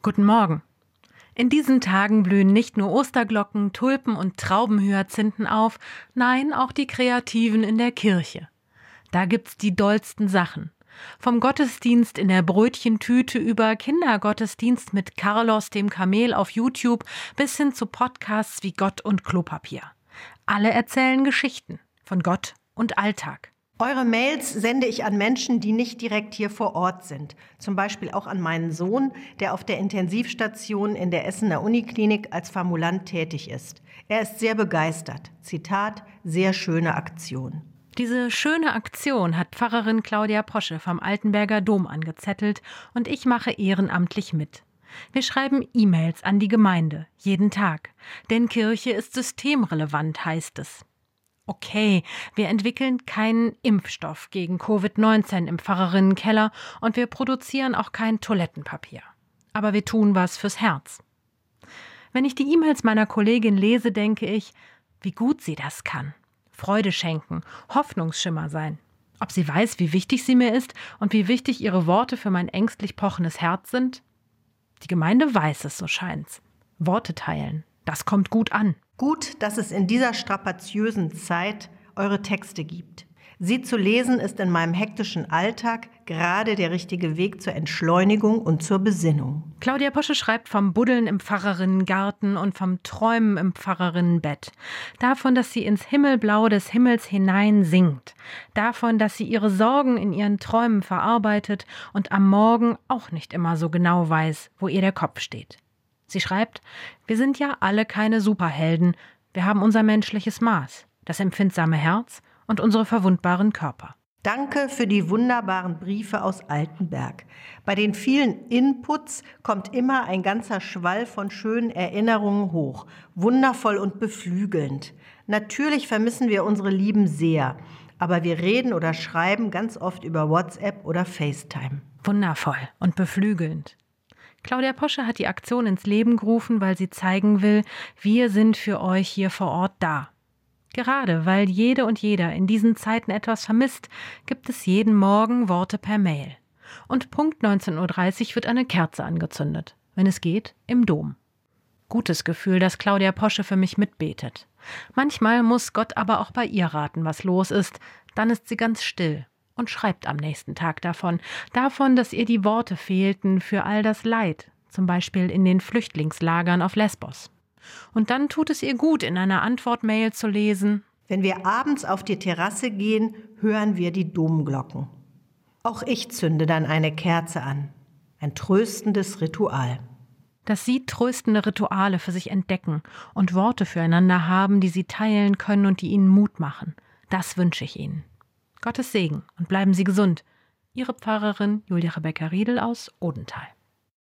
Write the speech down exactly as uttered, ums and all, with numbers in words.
Guten Morgen. In diesen Tagen blühen nicht nur Osterglocken, Tulpen und Traubenhyazinthen auf, nein, auch die Kreativen in der Kirche. Da gibt's die dollsten Sachen. Vom Gottesdienst in der Brötchentüte über Kindergottesdienst mit Carlos dem Kamel auf YouTube bis hin zu Podcasts wie Gott und Klopapier. Alle erzählen Geschichten von Gott und Alltag. Eure Mails sende ich an Menschen, die nicht direkt hier vor Ort sind. Zum Beispiel auch an meinen Sohn, der auf der Intensivstation in der Essener Uniklinik als Formulant tätig ist. Er ist sehr begeistert. Zitat, sehr schöne Aktion. Diese schöne Aktion hat Pfarrerin Claudia Posche vom Altenberger Dom angezettelt und ich mache ehrenamtlich mit. Wir schreiben E-Mails an die Gemeinde, jeden Tag. Denn Kirche ist systemrelevant, heißt es. Okay, wir entwickeln keinen Impfstoff gegen Covid neunzehn im Pfarrerinnenkeller und wir produzieren auch kein Toilettenpapier. Aber wir tun was fürs Herz. Wenn ich die E-Mails meiner Kollegin lese, denke ich, wie gut sie das kann. Freude schenken, Hoffnungsschimmer sein. Ob sie weiß, wie wichtig sie mir ist und wie wichtig ihre Worte für mein ängstlich pochendes Herz sind? Die Gemeinde weiß es, so scheint's. Worte teilen, das kommt gut an. Gut, dass es in dieser strapaziösen Zeit eure Texte gibt. Sie zu lesen ist in meinem hektischen Alltag gerade der richtige Weg zur Entschleunigung und zur Besinnung. Claudia Posche schreibt vom Buddeln im Pfarrerinnengarten und vom Träumen im Pfarrerinnenbett. Davon, dass sie ins Himmelblau des Himmels hinein singt. Davon, dass sie ihre Sorgen in ihren Träumen verarbeitet und am Morgen auch nicht immer so genau weiß, wo ihr der Kopf steht. Sie schreibt, wir sind ja alle keine Superhelden, wir haben unser menschliches Maß, das empfindsame Herz und unsere verwundbaren Körper. Danke für die wunderbaren Briefe aus Altenberg. Bei den vielen Inputs kommt immer ein ganzer Schwall von schönen Erinnerungen hoch, wundervoll und beflügelnd. Natürlich vermissen wir unsere Lieben sehr, aber wir reden oder schreiben ganz oft über WhatsApp oder FaceTime. Wundervoll und beflügelnd. Claudia Posche hat die Aktion ins Leben gerufen, weil sie zeigen will, wir sind für euch hier vor Ort da. Gerade weil jede und jeder in diesen Zeiten etwas vermisst, gibt es jeden Morgen Worte per Mail. Und Punkt neunzehn Uhr dreißig wird eine Kerze angezündet, wenn es geht, im Dom. Gutes Gefühl, dass Claudia Posche für mich mitbetet. Manchmal muss Gott aber auch bei ihr raten, was los ist, dann ist sie ganz still. Und schreibt am nächsten Tag davon, davon, dass ihr die Worte fehlten für all das Leid, zum Beispiel in den Flüchtlingslagern auf Lesbos. Und dann tut es ihr gut, in einer Antwortmail zu lesen: Wenn wir abends auf die Terrasse gehen, hören wir die Domglocken. Auch ich zünde dann eine Kerze an. Ein tröstendes Ritual. Dass sie tröstende Rituale für sich entdecken und Worte füreinander haben, die sie teilen können und die ihnen Mut machen. Das wünsche ich ihnen. Gottes Segen und bleiben Sie gesund. Ihre Pfarrerin Julia Rebecca Riedel aus Odenthal.